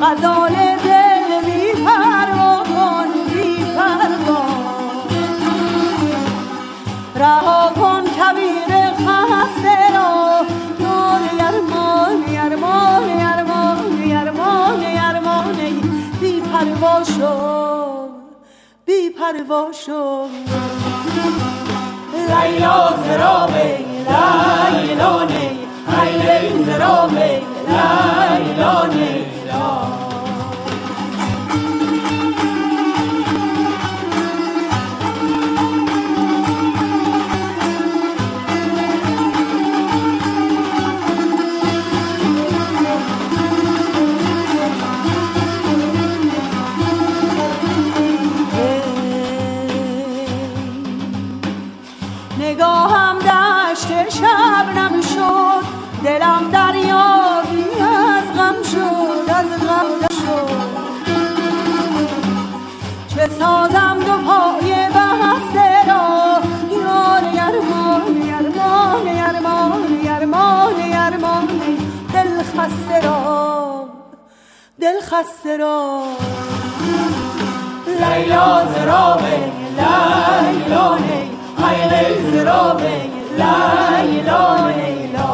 غزال دل بی پروا کن بی پروا رها کن کویر خسته را یار یرمان یرمان یرمان یرمان یرمان بی پروا شو بی پروا شو لیلا زرابه لیلانه لیلی زرابه لیلانه نگاهم دشت شبنم شد دلم دریابی از غم شد از غم شد چه سازم دو پای بسته را یار یرمان یرمان یرمان یرمان یرمان دل خسته را لیلا زرابه لیلانه لیلی زرابه لیلا لیلا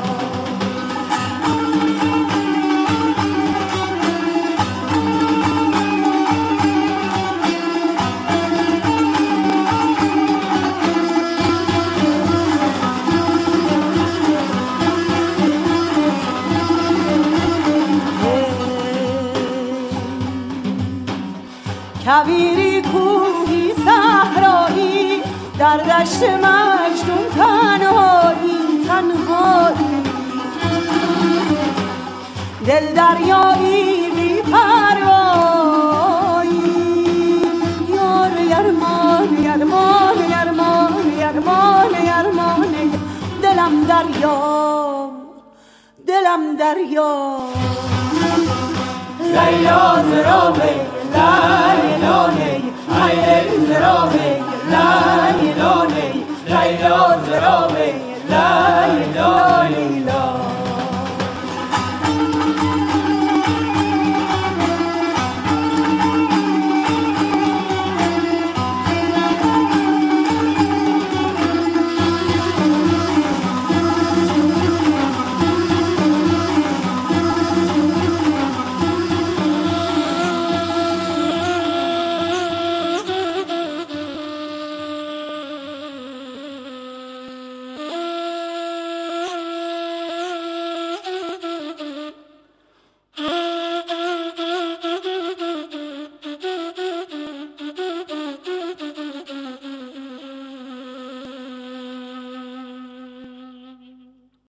کویری کوهی صحرایی در دشت مجنون تنهایی تنهایی دل دریایی بی پروایی یار یرمان یرمان یرمان یرمان یرمان دلم دریا لیلا زرابه لیلانه لیلی زرابه لیلانه لیلا زرابه لیلانه